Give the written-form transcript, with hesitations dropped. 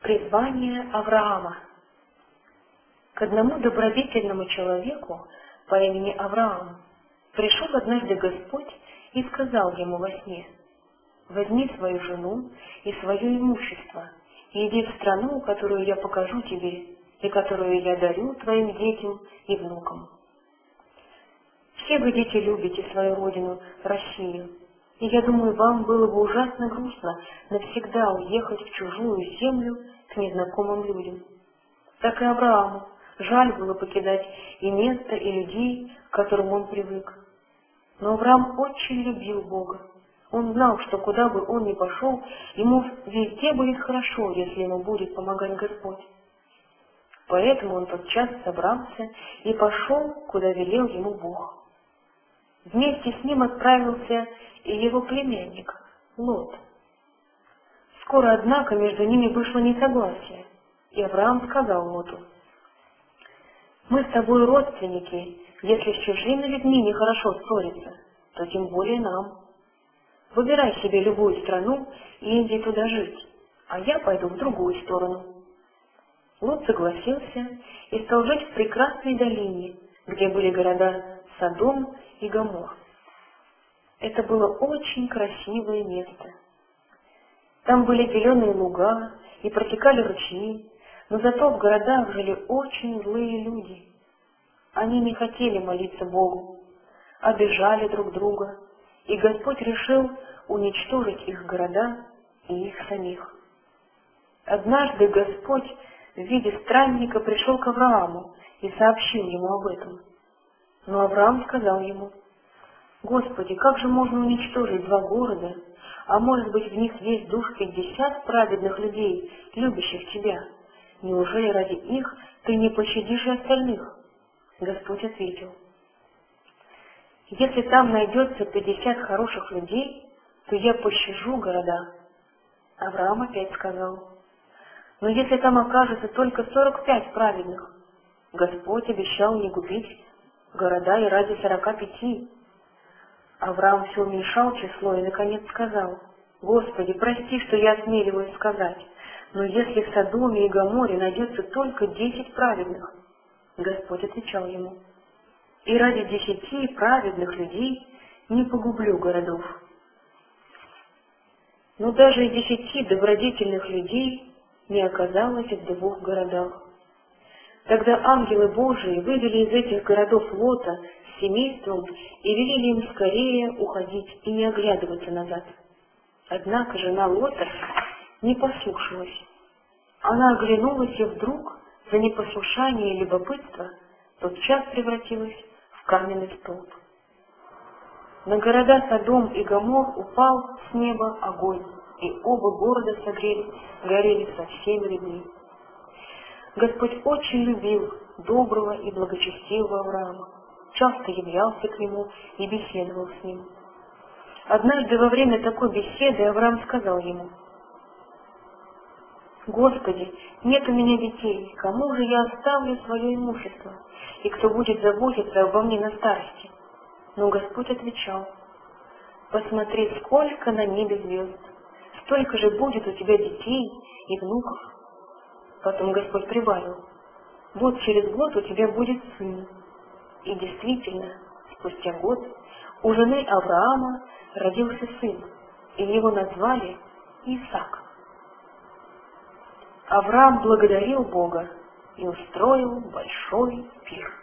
Призвание Авраама. К одному добродетельному человеку по имени Авраам пришел однажды Господь и сказал ему во сне: «Возьми свою жену и свое имущество, и иди в страну, которую я покажу тебе, и которую я дарю твоим детям и внукам». Все вы, дети, любите свою родину, Россию, и я думаю, вам было бы ужасно грустно навсегда уехать в чужую землю к незнакомым людям. Так и Аврааму жаль было покидать и место, и людей, к которым он привык. Но Авраам очень любил Бога. Он знал, что куда бы он ни пошел, ему везде будет хорошо, если ему будет помогать Господь. Поэтому он тотчас собрался и пошел, куда велел ему Бог. Вместе с ним отправился и его племянник Лот. Скоро, однако, между ними вышло несогласие, и Авраам сказал Лоту: «Мы с тобой родственники, если с чужими людьми нехорошо ссориться, то тем более нам. Выбирай себе любую страну и иди туда жить, а я пойду в другую сторону». Лот согласился и стал жить в прекрасной долине, где были города Содом и Гомор. Это было очень красивое место. Там были зеленые луга и протекали ручьи, но зато в городах жили очень злые люди. Они не хотели молиться Богу, обижали друг друга, и Господь решил уничтожить их города и их самих. Однажды Господь в виде странника пришел к Аврааму и сообщил ему об этом. Но Авраам сказал ему: «Господи, как же можно уничтожить два города, а может быть в них есть душ 50 праведных людей, любящих Тебя? Неужели ради их Ты не пощадишь и остальных?» Господь ответил: «Если там найдется 50 хороших людей, то я пощажу города». Авраам опять сказал: «Но если там окажется только 45 праведных?» Господь обещал не губить города и ради 45. Авраам все уменьшал число и, наконец, сказал: «Господи, прости, что я осмеливаюсь сказать, но если в Содоме и Гоморе найдется только 10 праведных?» Господь отвечал ему: «И ради 10 праведных людей не погублю городов». Но даже и 10 добродетельных людей не оказалось в 2 городах. Тогда ангелы Божии вывели из этих городов Лота с семейством и велели им скорее уходить и не оглядываться назад. Однако жена Лота не послушалась. Она оглянулась и вдруг, за непослушание и любопытство, тотчас превратилась в каменный столб. На города Содом и Гомор упал с неба огонь, и оба города горели со всеми людьми. Господь очень любил доброго и благочестивого Авраама, часто являлся к нему и беседовал с ним. Однажды во время такой беседы Авраам сказал ему: «Господи, нет у меня детей, кому же я оставлю свое имущество, и кто будет заботиться обо мне на старости?» Но Господь отвечал: «Посмотри, сколько на небе звезд, столько же будет у тебя детей и внуков». Потом Господь прибавил: «Вот через год у тебя будет сын». И действительно, спустя год у жены Авраама родился сын, и его назвали Исаак. Авраам благодарил Бога и устроил большой пир.